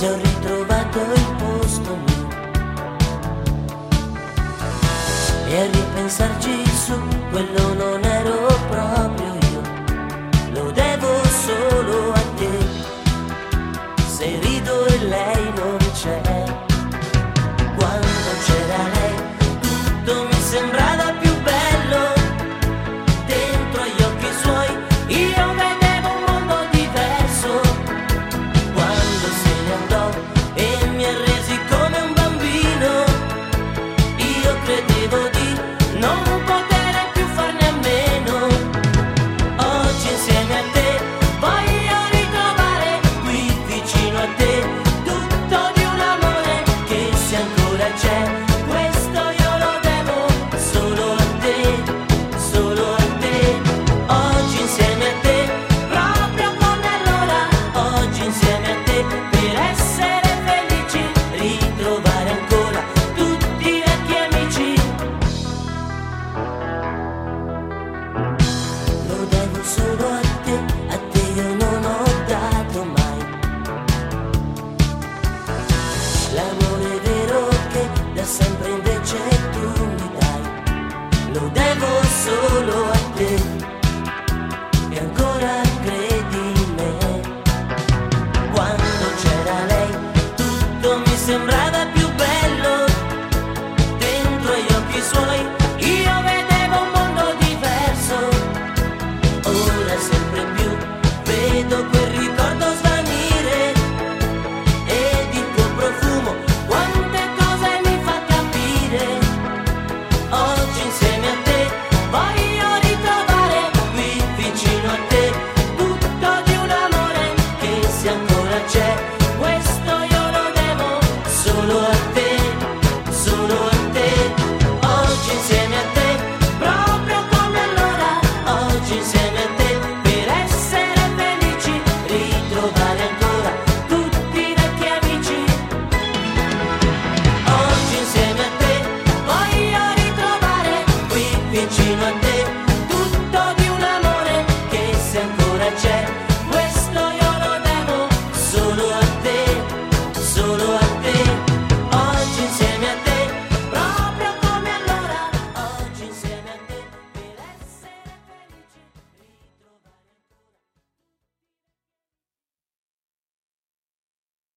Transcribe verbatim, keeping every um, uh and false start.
se ho ritrovato il posto mio. E a ripensarci su, quello non ero proprio io, lo devo solo a te. Se rido e lei non c'è, quando c'era lei tutto mi sembrava più bello. Dentro agli occhi suoi io vedevo un mondo diverso. Quando se ne andò e mi ha resi come un bambino, io credevo di non poter più farne a meno. Oggi insieme a te voglio ritrovare qui vicino a te tutto di un amore che se ancora c'è. Questo io lo devo solo a te, solo a te. Oggi insieme a te, proprio come allora. Oggi insieme a te, per essere felici, ritrovare ancora tutti i vecchi amici. Lo devo solo a te, a te io non ho dato mai l'amore vero che da sempre invece tu mi dai. Lo devo solo a te, e ancora credi in me. Quando c'era lei tutto mi sembrava